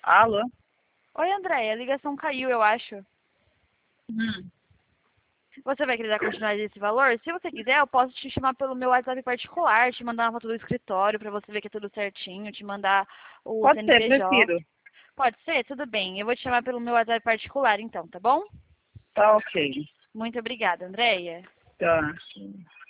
Alô? Oi, Andréia, a ligação caiu, eu acho. Você vai querer dar continuidade desse valor? Se você quiser, eu posso te chamar pelo meu WhatsApp particular, te mandar uma foto do escritório pra você ver que é tudo certinho, te mandar o Pode ser, CNPJ. prefiro. Pode ser? Tudo bem. Eu vou te chamar pelo meu WhatsApp particular, então, tá bom? Tá ok. Muito obrigada, Andréia. Tá.